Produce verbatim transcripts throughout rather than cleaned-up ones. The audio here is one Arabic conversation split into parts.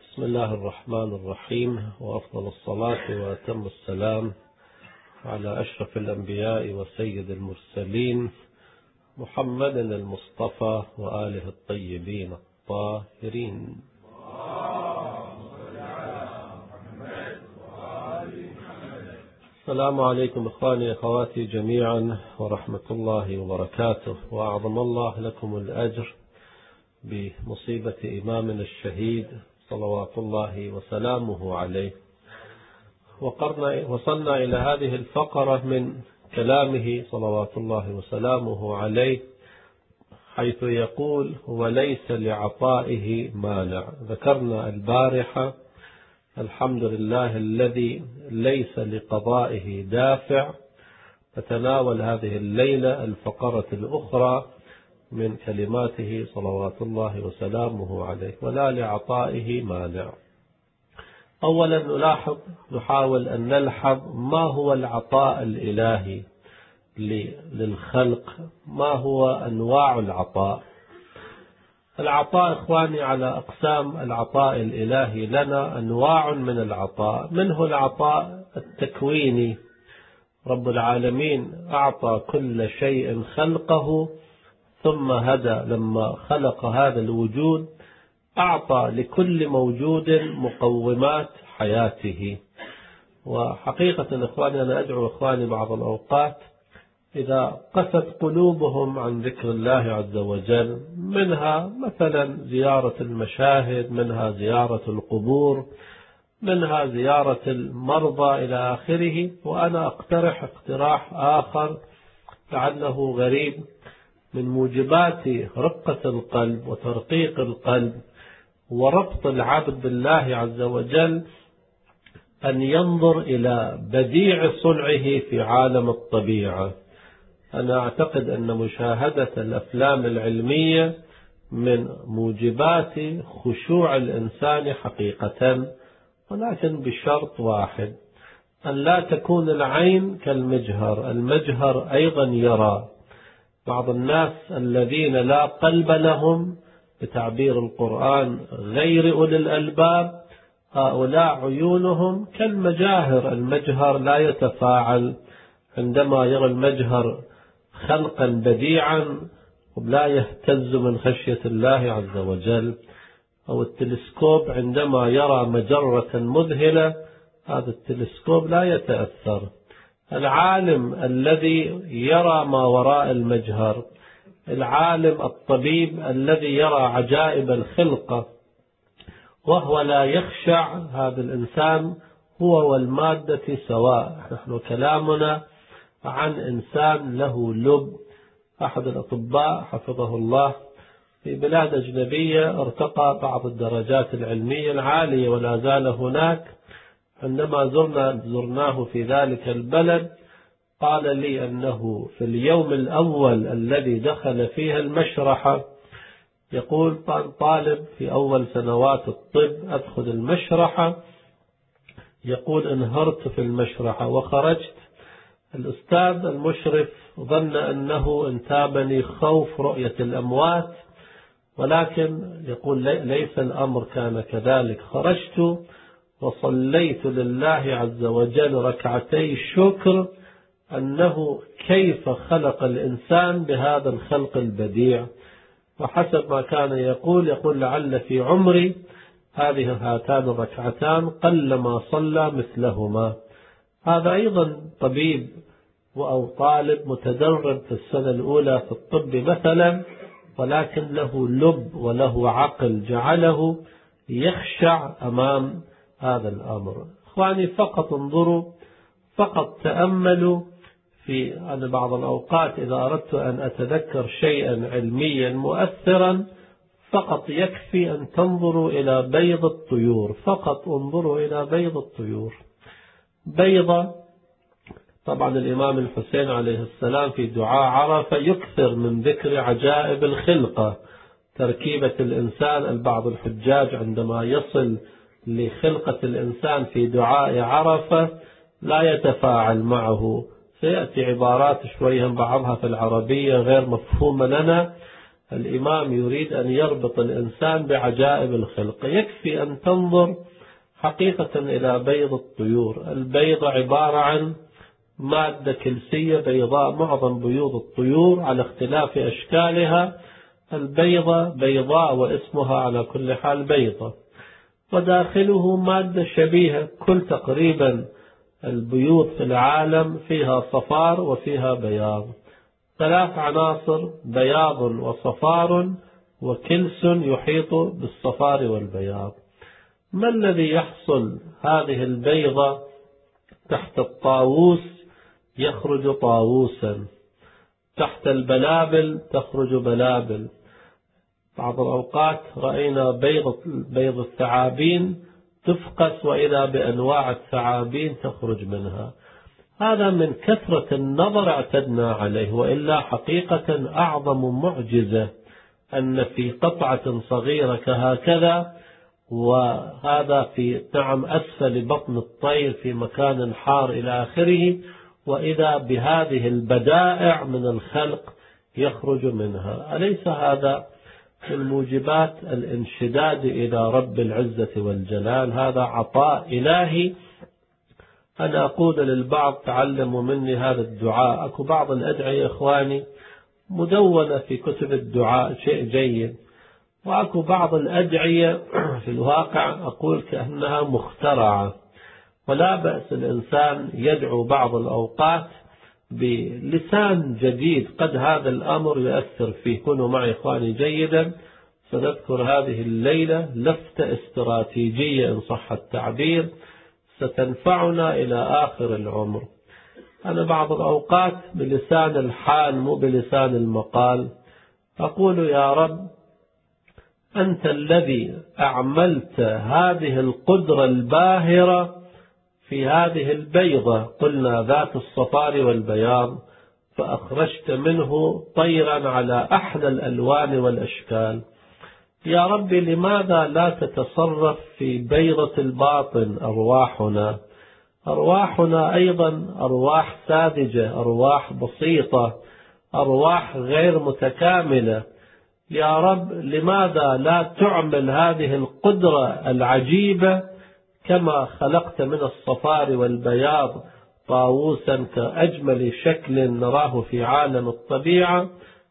بسم الله الرحمن الرحيم، وأفضل الصلاة وأتم السلام على أشرف الأنبياء وسيد المرسلين محمد المصطفى وآله الطيبين الطاهرين. السلام عليكم إخواني أخواتي جميعا ورحمة الله وبركاته، وأعظم الله لكم الأجر بمصيبة إمامنا الشهيد صلوات الله وسلامه عليه. وصلنا إلى هذه الفقرة من كلامه صلوات الله وسلامه عليه حيث يقول: وليس لعطائه مانع. ذكرنا البارحة الحمد لله الذي ليس لقضائه دافع. نتناول هذه الليلة الفقرة الأخرى من كلماته صلوات الله وسلامه عليه: ولا لعطائه مانع. أولا نلاحظ نحاول أن نلحظ ما هو العطاء الإلهي للخلق، ما هو أنواع العطاء. العطاء إخواني على أقسام. العطاء الإلهي لنا أنواع من العطاء، منه العطاء التكويني، رب العالمين أعطى كل شيء خلقه ثم هدى. لما خلق هذا الوجود أعطى لكل موجود مقومات حياته. وحقيقة إخواني أنا أدعو إخواني بعض الأوقات إذا قست قلوبهم عن ذكر الله عز وجل، منها مثلا زيارة المشاهد، منها زيارة القبور، منها زيارة المرضى إلى آخره. وأنا أقترح اقتراح آخر لعله غريب: من موجبات رقة القلب وترقيق القلب وربط العبد بالله عز وجل أن ينظر إلى بديع صنعه في عالم الطبيعة. أنا أعتقد أن مشاهدة الأفلام العلمية من موجبات خشوع الإنسان حقيقة، ولكن بشرط واحد: أن لا تكون العين كالمجهر. المجهر أيضا يرى. بعض الناس الذين لا قلب لهم بتعبير القرآن غير أولي الألباب، هؤلاء عيونهم كالمجاهر. المجهر لا يتفاعل. عندما يرى المجهر خلقا بديعا لا يهتز من خشية الله عز وجل. أو التلسكوب عندما يرى مجرة مذهلة هذا التلسكوب لا يتأثر. العالم الذي يرى ما وراء المجهر، العالم الطبيب الذي يرى عجائب الخلقة وهو لا يخشع، هذا الإنسان هو والمادة سواء. نحن كلامنا عن إنسان له لب. أحد الأطباء حفظه الله في بلاد أجنبية ارتقى بعض الدرجات العلمية العالية ولا زال هناك. عندما زرنا زرناه في ذلك البلد قال لي أنه في اليوم الأول الذي دخل فيها المشرحة، يقول طالب في أول سنوات الطب أدخل المشرحة، يقول انهرت في المشرحة وخرجت. الأستاذ المشرف ظن أنه انتابني خوف رؤية الأموات، ولكن يقول ليس الأمر كان كذلك. خرجت وصليت لله عز وجل ركعتي شكر أنه كيف خلق الإنسان بهذا الخلق البديع. وحسب ما كان يقول يقول لعل في عمري هذه هاتان الركعتان قلما صلى مثلهما. هذا أيضا طبيب أو طالب متدرب في السنة الأولى في الطب مثلا، ولكن له لب وله عقل جعله يخشع أمام هذا الأمر. إخواني فقط انظروا، فقط تأملوا في أن بعض الأوقات إذا أردت أن أتذكر شيئا علميا مؤثرا فقط يكفي أن تنظروا إلى بيض الطيور. فقط انظروا إلى بيض الطيور. بيضة، طبعا الإمام الحسين عليه السلام في دعاء عرفة يكثر من ذكر عجائب الخلقة، تركيبة الإنسان. البعض الحجاج عندما يصل لخلقة الإنسان في دعاء عرفة لا يتفاعل معه، سيأتي عبارات شوية بعضها في العربية غير مفهومة لنا. الإمام يريد أن يربط الإنسان بعجائب الخلق. يكفي أن تنظر حقيقة إلى بيض الطيور. البيض عبارة عن مادة كلسية بيضاء. معظم بيوض الطيور على اختلاف أشكالها البيضة بيضاء واسمها على كل حال بيضة، وداخله مادة شبيهة. كل تقريبا البيوض في العالم فيها صفار وفيها بياض، ثلاث عناصر: بياض وصفار وكلس يحيط بالصفار والبياض. ما الذي يحصل؟ هذه البيضة تحت الطاووس يخرج طاووسا، تحت البلابل تخرج بلابل. بعض الأوقات رأينا بيض بيض الثعابين تفقس وإذا بأنواع الثعابين تخرج منها. هذا من كثرة النظر اعتدنا عليه، وإلا حقيقة أعظم معجزة أن في قطعة صغيرة كهكذا، وهذا في نعم أسفل بطن الطير في مكان حار إلى آخره، وإذا بهذه البدائع من الخلق يخرج منها. أليس هذا من موجبات الانشداد إلى رب العزة والجلال؟ هذا عطاء إلهي. أنا أقول للبعض تعلموا مني هذا الدعاء. أكو بعض الأدعية إخواني مدونة في كتب الدعاء، شيء جيد، وأكو بعض الأدعية في الواقع أقول كأنها مخترعة. ولا بأس الإنسان يدعو بعض الأوقات بلسان جديد، قد هذا الأمر يؤثر فيه. كونوا معي إخواني جيدا. سنذكر هذه الليلة لفتة استراتيجية إن صح التعبير ستنفعنا إلى آخر العمر. أنا بعض الأوقات بلسان الحال مو بلسان المقال أقول: يا رب، أنت الذي أعملت هذه القدرة الباهرة في هذه البيضة، قلنا ذات الصفار والبياض، فأخرجت منه طيرا على أحلى الألوان والأشكال. يا رب، لماذا لا تتصرف في بيضة الباطن أرواحنا؟ أرواحنا أيضا أرواح ساذجة، أرواح بسيطة، أرواح غير متكاملة. يا رب، لماذا لا تعمل هذه القدرة العجيبة كما خلقت من الصفار والبياض طاووسا كأجمل شكل نراه في عالم الطبيعة؟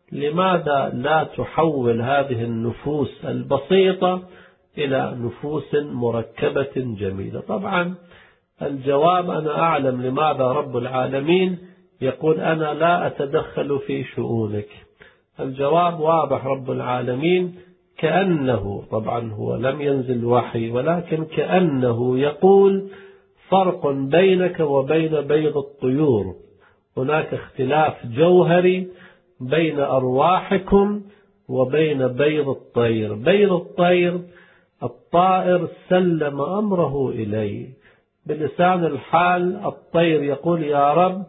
لماذا لا تحول هذه النفوس البسيطة إلى نفوس مركبة جميلة؟ طبعا الجواب أنا أعلم لماذا رب العالمين يقول أنا لا أتدخل في شؤونك. الجواب واضح. رب العالمين كأنه، طبعا هو لم ينزل وحي، ولكن كأنه يقول فرق بينك وبين بيض الطيور. هناك اختلاف جوهري بين أرواحكم وبين بيض الطير. بيض الطير الطائر سلم أمره إليه. بلسان الحال الطير يقول: يا رب،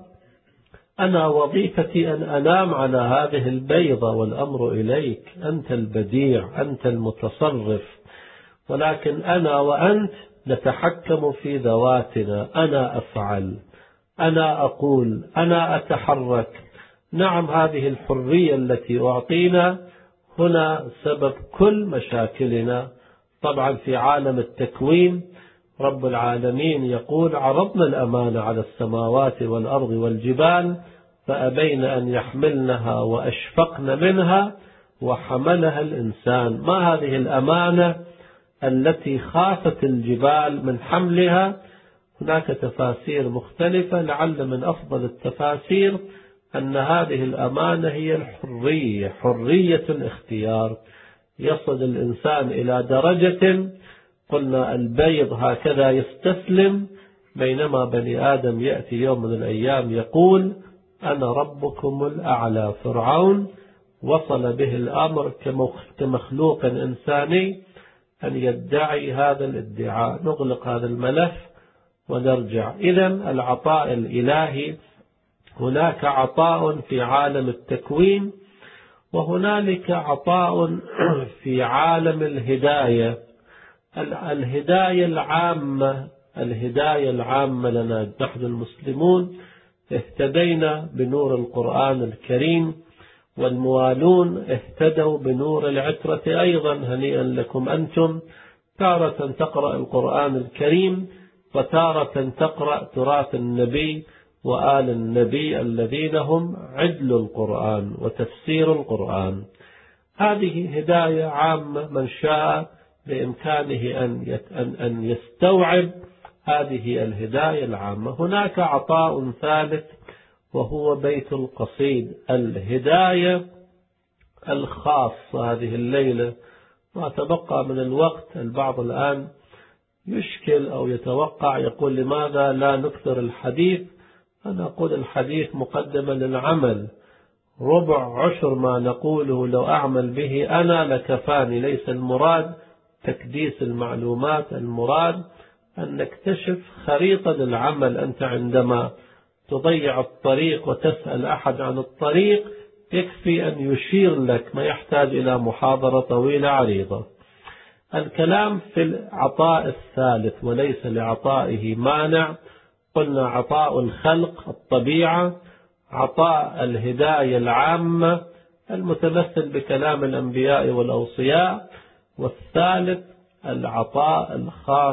أنا وظيفتي أن أنام على هذه البيضة والأمر إليك، أنت البديع، أنت المتصرف، ولكن أنا وأنت نتحكم في ذواتنا. أنا أفعل، أنا أقول، أنا أتحرك. نعم، هذه الحرية التي أعطينا هنا سبب كل مشاكلنا. طبعا في عالم التكوين رب العالمين يقول: عرضنا الأمانة على السماوات والأرض والجبال فأبين أن يحملنها وأشفقن منها وحملها الإنسان. ما هذه الأمانة التي خافت الجبال من حملها؟ هناك تفاسير مختلفة، لعل من أفضل التفاسير أن هذه الأمانة هي الحرية، حرية الاختيار. يصل الإنسان إلى درجة قلنا البيض هكذا يستسلم، بينما بني آدم يأتي يوم من الأيام يقول: أنا ربكم الأعلى. فرعون وصل به الأمر كمخلوق إنساني أن يدعي هذا الادعاء. نغلق هذا الملف ونرجع. إذن العطاء الإلهي، هناك عطاء في عالم التكوين، وهنالك عطاء في عالم الهداية. الهداية العامة، الهداية العامة لنا نحن المسلمون اهتدينا بنور القرآن الكريم، والموالون اهتدوا بنور العترة أيضا. هنيئا لكم أنتم، تارة تقرأ القرآن الكريم وتارة تقرأ تراث النبي وآل النبي الذين هم عدل القرآن وتفسير القرآن. هذه هداية عامة، من شاء بإمكانه أن يستوعب هذه الهداية العامة. هناك عطاء ثالث وهو بيت القصيد، الهداية الخاصة. هذه الليلة ما تبقى من الوقت، البعض الآن يشكل أو يتوقع يقول لماذا لا نكثر الحديث؟ أنا أقول الحديث مقدمة للعمل، ربع عشر ما نقوله لو أعمل به أنا لكفاني. ليس المراد تكديس المعلومات، المراد أن نكتشف خريطة للعمل. أنت عندما تضيع الطريق وتسأل أحد عن الطريق يكفي أن يشير لك، ما يحتاج إلى محاضرة طويلة عريضة. الكلام في العطاء الثالث وليس لعطائه مانع. قلنا عطاء الخلق الطبيعة، عطاء الهداية العامة المتمثل بكلام الأنبياء والأوصياء، والثالث العطاء الخاص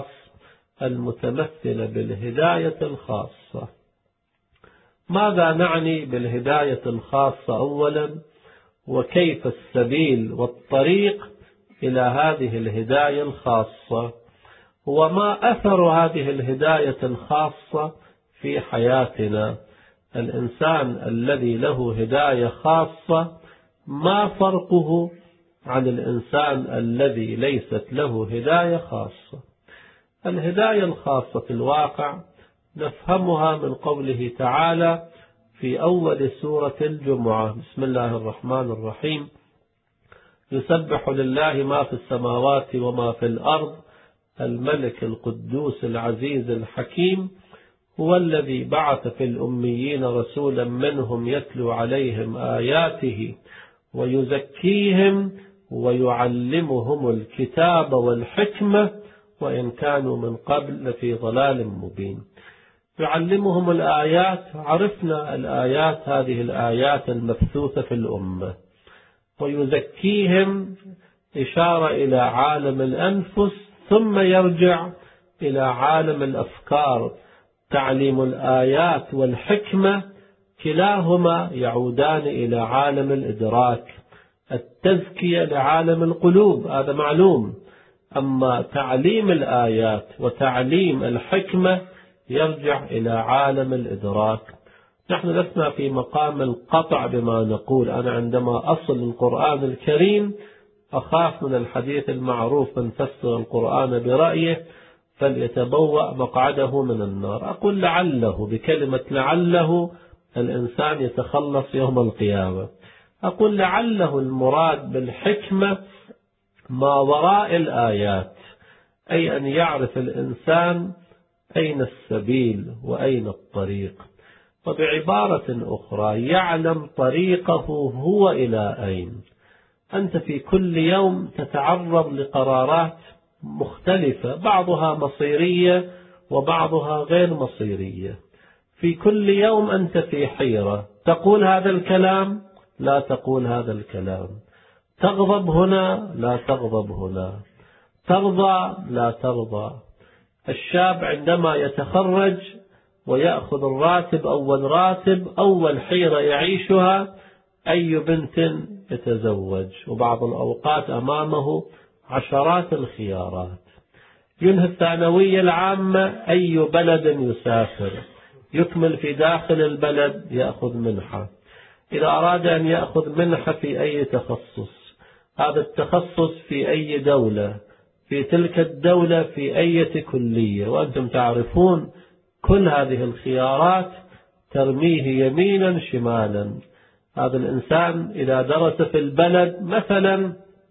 المتمثل بالهداية الخاصة. ماذا نعني بالهداية الخاصة أولا، وكيف السبيل والطريق إلى هذه الهداية الخاصة، وما أثر هذه الهداية الخاصة في حياتنا؟ الإنسان الذي له هداية خاصة ما فرقه عن الإنسان الذي ليست له هداية خاصة؟ الهداية الخاصة في الواقع نفهمها من قوله تعالى في أول سورة الجمعة: بسم الله الرحمن الرحيم، يسبح لله ما في السماوات وما في الأرض، الملك القدوس العزيز الحكيم، هو الذي بعث في الأميين رسولا منهم يتلو عليهم آياته ويزكيهم ويعلمهم الكتاب والحكمة وإن كانوا من قبل لفي ضلال مبين. يعلمهم الآيات، عرفنا الآيات، هذه الآيات المبثوثة في الأمة. ويزكيهم، إشارة إلى عالم الأنفس ثم يرجع إلى عالم الأفكار. تعليم الآيات والحكمة كلاهما يعودان إلى عالم الإدراك. التزكية لعالم القلوب، هذا معلوم، أما تعليم الآيات وتعليم الحكمة يرجع إلى عالم الإدراك. نحن لسنا في مقام القطع بما نقول. أنا عندما أصل القرآن الكريم أخاف من الحديث المعروف: من فسر القرآن برأيه فليتبوأ مقعده من النار. أقول لعله، بكلمة لعله الإنسان يتخلص يوم القيامة. أقول لعله المراد بالحكمة ما وراء الآيات، أي أن يعرف الإنسان أين السبيل وأين الطريق، وبعبارة أخرى يعلم طريقه هو إلى أين. أنت في كل يوم تتعرض لقرارات مختلفة، بعضها مصيرية وبعضها غير مصيرية. في كل يوم أنت في حيرة، تقول هذا الكلام لا تقول هذا الكلام، تغضب هنا لا تغضب هنا، ترضى لا ترضى. الشاب عندما يتخرج ويأخذ الراتب أول راتب، أول حيرة يعيشها أي بنت يتزوج، وبعض الأوقات أمامه عشرات الخيارات. ينهي الثانوية العامة، أي بلد يسافر، يكمل في داخل البلد يأخذ منحة. إذا أراد أن يأخذ منحة في أي تخصص، هذا التخصص في أي دولة، في تلك الدولة في أي كلية. وأنتم تعرفون كل هذه الخيارات ترميه يمينا شمالا. هذا الإنسان إذا درس في البلد مثلا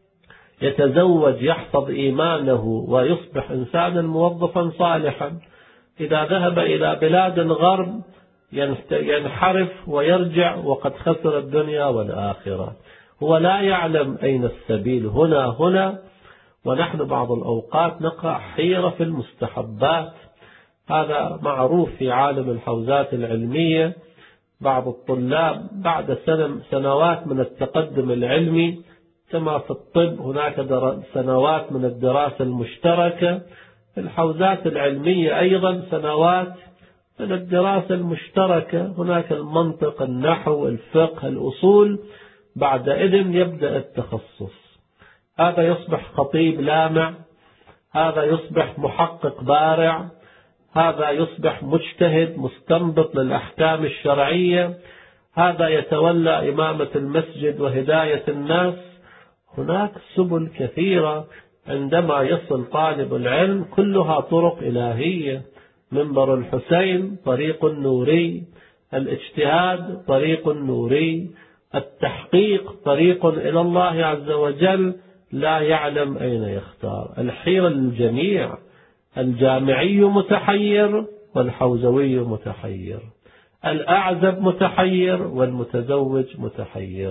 يتزوج، يحفظ إيمانه ويصبح إنسانا موظفا صالحا. إذا ذهب إلى بلاد الغرب ينحرف ويرجع وقد خسر الدنيا والآخرة. هو لا يعلم أين السبيل هنا هنا. ونحن بعض الأوقات نقع حيرة في المستحبات، هذا معروف في عالم الحوزات العلمية. بعض الطلاب بعد سنوات من التقدم العلمي، كما في الطب هناك سنوات من الدراسة المشتركة، في الحوزات العلمية أيضا سنوات من الدراسة المشتركة، هناك المنطق، النحو، الفقه، الأصول، بعدئذ يبدأ التخصص. هذا يصبح خطيب لامع، هذا يصبح محقق بارع، هذا يصبح مجتهد مستنبط للأحكام الشرعية، هذا يتولى إمامة المسجد وهداية الناس. هناك سبل كثيرة عندما يصل طالب العلم، كلها طرق إلهية. منبر الحسين طريق نوري، الاجتهاد طريق نوري، التحقيق طريق إلى الله عز وجل، لا يعلم أين يختار. الحيرة للجميع، الجامعي متحير والحوزوي متحير، الأعزب متحير والمتزوج متحير.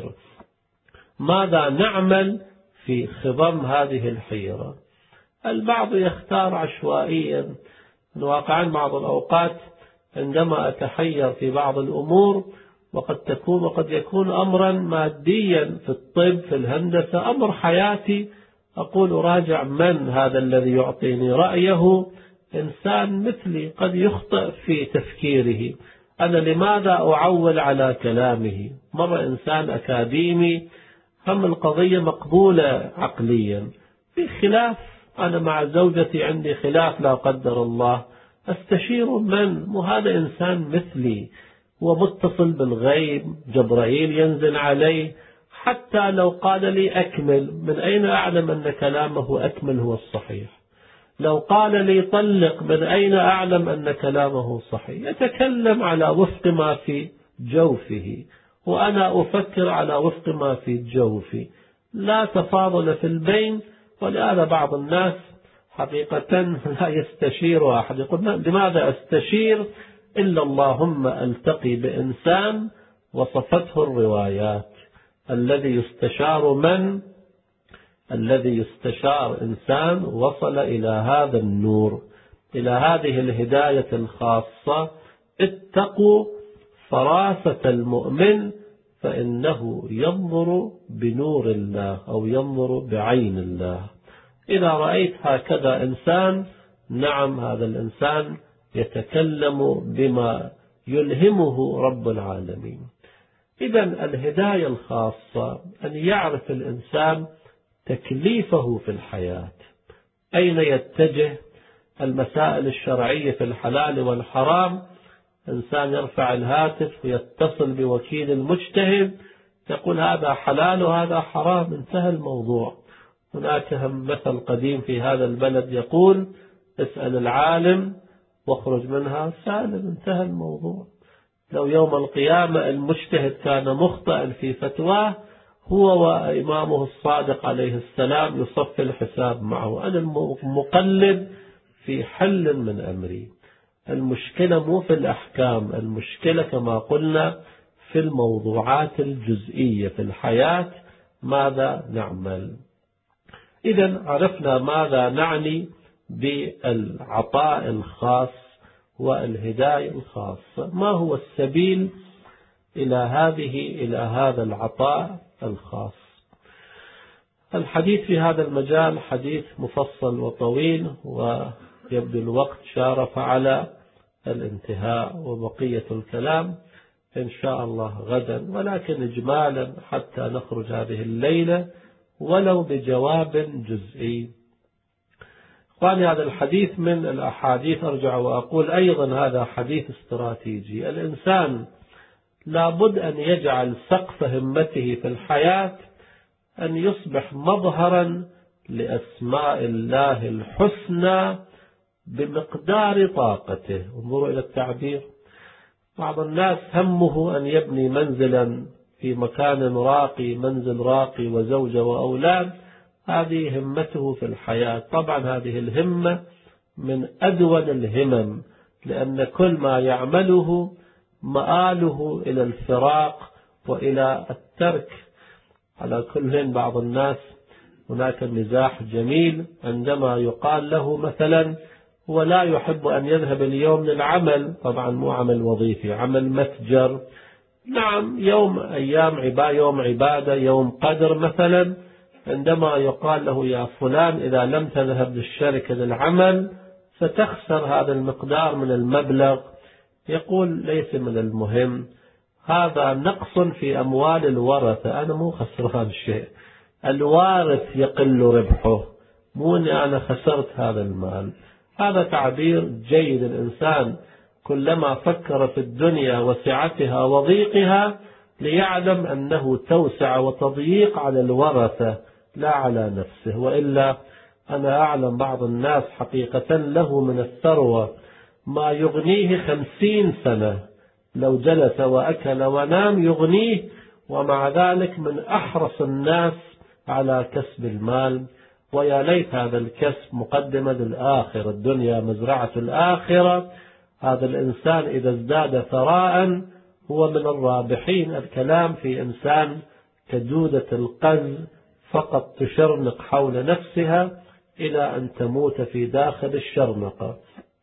ماذا نعمل في خضم هذه الحيرة؟ البعض يختار عشوائيا. واقعا بعض الأوقات عندما أتحير في بعض الأمور، وقد تكون وقد يكون أمرا ماديا في الطب، في الهندسة، أمر حياتي، أقول راجع من هذا الذي يعطيني رأيه. إنسان مثلي قد يخطئ في تفكيره، أنا لماذا أعول على كلامه؟ مرة إنسان أكاديمي هم القضية مقبولة عقليا، في خلاف، أنا مع زوجتي عندي خلاف لا قدر الله، أستشير من؟ وهذا إنسان مثلي ومتصل بالغيب، جبرائيل ينزل عليه، حتى لو قال لي أكمل، من أين أعلم أن كلامه أكمل هو الصحيح؟ لو قال لي طلق، من أين أعلم أن كلامه صحيح؟ يتكلم على وفق ما في جوفه، وأنا أفكر على وفق ما في جوفي، لا تفاضل في البين. ولهذا بعض الناس حقيقة لا يستشير أحد، يقول لماذا أستشير إلا اللهم ألتقي بإنسان وصفته الروايات. الذي يستشار من؟ الذي يستشار إنسان وصل إلى هذا النور، إلى هذه الهداية الخاصة. اتقوا فراسة المؤمن فإنه ينظر بنور الله أو ينظر بعين الله. إذا رأيت هكذا إنسان، نعم هذا الإنسان يتكلم بما يلهمه رب العالمين. إذا الهداية الخاصة أن يعرف الإنسان تكليفه في الحياة، أين يتجه، المسائل الشرعية في الحلال والحرام. إنسان يرفع الهاتف ويتصل بوكيل المجتهد، يقول هذا حلال وهذا حرام، انتهى الموضوع. هناك هم مثل قديم في هذا البلد يقول اسأل العالم واخرج منها سالم، انتهى الموضوع. لو يوم القيامة المجتهد كان مخطئا في فتواه، هو وإمامه الصادق عليه السلام يصفي الحساب معه. أنا المقلد في حل من أمري. المشكلة مو في الأحكام، المشكلة كما قلنا في الموضوعات الجزئية في الحياة. ماذا نعمل؟ إذا عرفنا ماذا نعني بالعطاء الخاص والهداية الخاصة. ما هو السبيل إلى هذه إلى هذا العطاء الخاص؟ الحديث في هذا المجال حديث مفصل وطويل، ويبدو الوقت شارف على الانتهاء، وبقية الكلام إن شاء الله غدا، ولكن إجمالا حتى نخرج هذه الليلة ولو بجواب جزئي. إخواني، هذا الحديث من الأحاديث، أرجع وأقول أيضا هذا حديث استراتيجي. الإنسان لابد أن يجعل سقف همته في الحياة أن يصبح مظهرا لأسماء الله الحسنى بمقدار طاقته. انظروا إلى التعبير. بعض الناس همه أن يبني منزلا في مكان راقي، منزل راقي وزوجة وأولاد، هذه همته في الحياة. طبعا هذه الهمة من أدون الهمم، لأن كل ما يعمله مآله إلى الفراق وإلى الترك. على كل بعض الناس هناك مزاح جميل عندما يقال له مثلا هو لا يحب أن يذهب اليوم للعمل، طبعا مو عمل وظيفي، عمل متجر، نعم يوم أيام عبادة، يوم عبادة، يوم قدر مثلا، عندما يقال له يا فلان إذا لم تذهب للشركة للعمل ستخسر هذا المقدار من المبلغ، يقول ليس من المهم، هذا نقص في أموال الورثة، أنا مو خسران شيء، الوارث يقل ربحه، مو أني أنا خسرت هذا المال. هذا تعبير جيد. الإنسان كلما فكر في الدنيا وسعتها وضيقها ليعلم أنه توسع وتضييق على الورثة لا على نفسه. وإلا أنا أعلم بعض الناس حقيقة له من الثروة ما يغنيه خمسين سنة، لو جلس وأكل ونام يغنيه، ومع ذلك من أحرص الناس على كسب المال. ويا ليت هذا الكسب مقدمة للآخرة، الدنيا مزرعة الآخرة. هذا الإنسان إذا ازداد ثراء هو من الرابحين. الكلام في إنسان كدودة القز فقط تشرنق حول نفسها إلى أن تموت في داخل الشرنقة.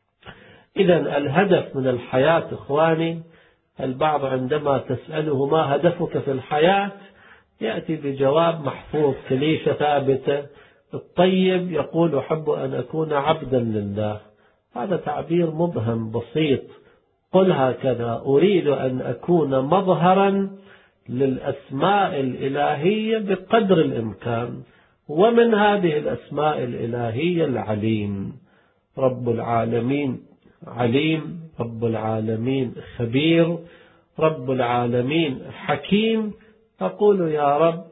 إذا الهدف من الحياة إخواني، البعض عندما تسأله ما هدفك في الحياة يأتي بجواب محفوظ، كليشة ثابتة. الطيب يقول أحب أن أكون عبدا لله، هذا تعبير مبهم بسيط. قل هكذا أريد أن أكون مظهرا للأسماء الإلهية بقدر الإمكان، ومن هذه الأسماء الإلهية العليم، رب العالمين عليم، رب العالمين خبير، رب العالمين حكيم. أقول يا رب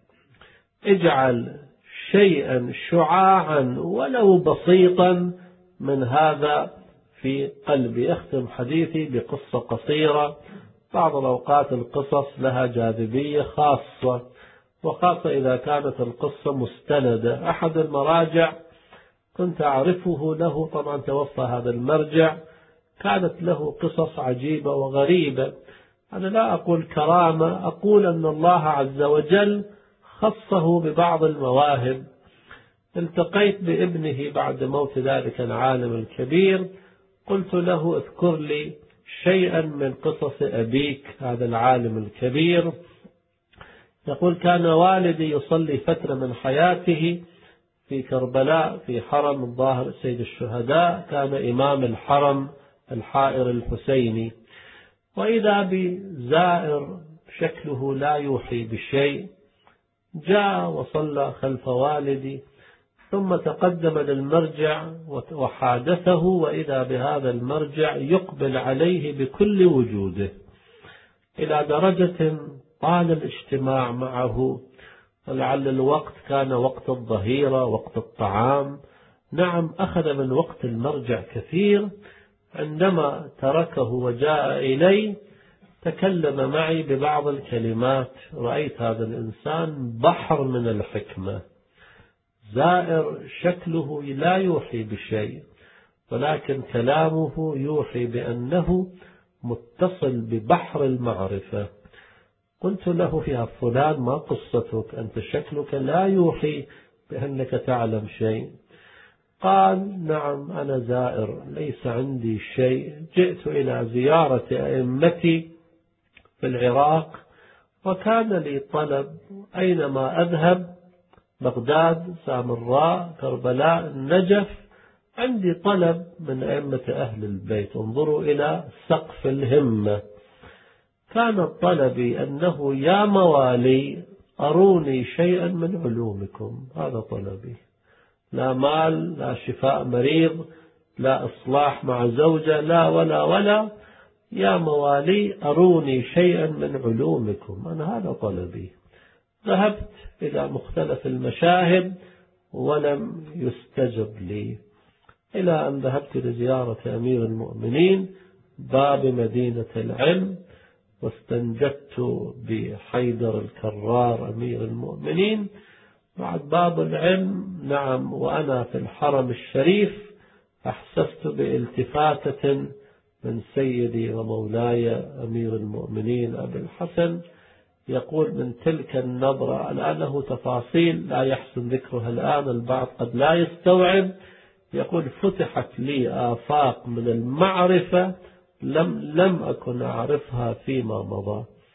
اجعل شيئا شعاعا ولو بسيطا من هذا في قلبي. أختم حديثي بقصة قصيرة. بعض الأوقات القصص لها جاذبية خاصة، وخاصة إذا كانت القصة مستندة. أحد المراجع كنت أعرفه له، طبعا توفى هذا المرجع، كانت له قصص عجيبة وغريبة. أنا لا أقول كرامة، أقول أن الله عز وجل خصه ببعض المواهب. التقيت بابنه بعد موت ذلك العالم الكبير، قلت له اذكر لي شيئا من قصص أبيك هذا العالم الكبير. يقول كان والدي يصلي فترة من حياته في كربلاء في حرم الظاهر سيد الشهداء، كان إمام الحرم الحائر الحسيني، وإذا بزائر شكله لا يوحي بشيء جاء وصلى خلف والدي، ثم تقدم للمرجع وحادثه، وإذا بهذا المرجع يقبل عليه بكل وجوده، إلى درجة طال الاجتماع معه، ولعل الوقت كان وقت الظهيرة وقت الطعام. نعم أخذ من وقت المرجع كثير. عندما تركه وجاء إلي تكلم معي ببعض الكلمات، رأيت هذا الإنسان بحر من الحكمة، زائر شكله لا يوحي بشيء، ولكن كلامه يوحي بأنه متصل ببحر المعرفة. قلت له يا فلان ما قصتك؟ أنت شكلك لا يوحي بأنك تعلم شيء. قال نعم أنا زائر ليس عندي شيء، جئت إلى زيارة أئمتي في العراق، وكان لي طلب أينما أذهب، بغداد، سامراء، كربلاء، النجف، عندي طلب من أئمة أهل البيت، انظروا إلى سقف الهمة. كان طلبي أنه يا موالي أروني شيئا من علومكم، هذا طلبي، لا مال، لا شفاء مريض، لا إصلاح مع زوجة، لا ولا ولا، يا موالي أروني شيئا من علومكم، أنا هذا طلبي. ذهبت إلى مختلف المشاهد ولم يستجب لي، إلى أن ذهبت لزيارة أمير المؤمنين باب مدينة العلم، واستنجدت بحيدر الكرار أمير المؤمنين بعد باب العلم. نعم وأنا في الحرم الشريف أحسست بالتفاتة من سيدي ومولاي أمير المؤمنين أبي الحسن، يقول من تلك النظرة، الآن له تفاصيل لا يحسن ذكرها الآن، البعض قد لا يستوعب، يقول فتحت لي آفاق من المعرفة لم لم أكن أعرفها فيما مضى.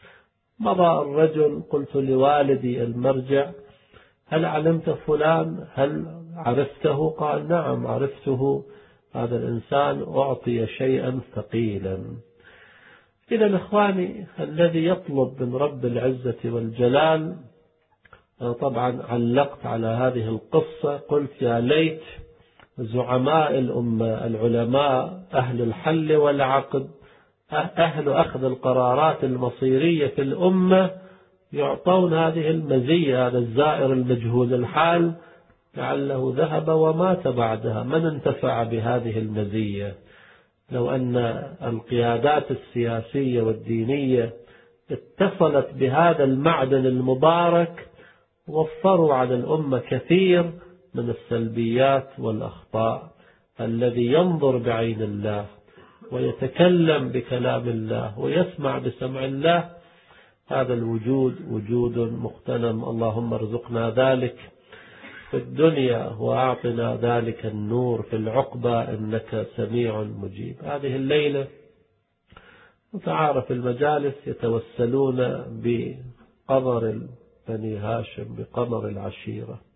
مضى الرجل، قلت لوالدي المرجع: هل علمت فلان؟ هل عرفته؟ قال: نعم عرفته، هذا الإنسان أعطي شيئا ثقيلا. إذا إخواني، الذي يطلب من رب العزة والجلال، طبعا علقت على هذه القصة، قلت يا ليت زعماء الأمة، العلماء، أهل الحل والعقد، أهل أخذ القرارات المصيرية في الأمة، يعطون هذه المزية. هذا الزائر المجهول الحال لعله ذهب ومات بعدها، من انتفع بهذه المزية؟ لو أن القيادات السياسية والدينية اتصلت بهذا المعدن المبارك، وفروا على الأمة كثير من السلبيات والأخطاء. الذي ينظر بعين الله ويتكلم بكلام الله ويسمع بسمع الله، هذا الوجود وجود مغتنم. اللهم ارزقنا ذلك في الدنيا وأعطنا ذلك النور في العقبة، إنك سميع مجيب. هذه الليلة متعارف المجالس يتوسلون بقمر بني هاشم، بقمر العشيرة،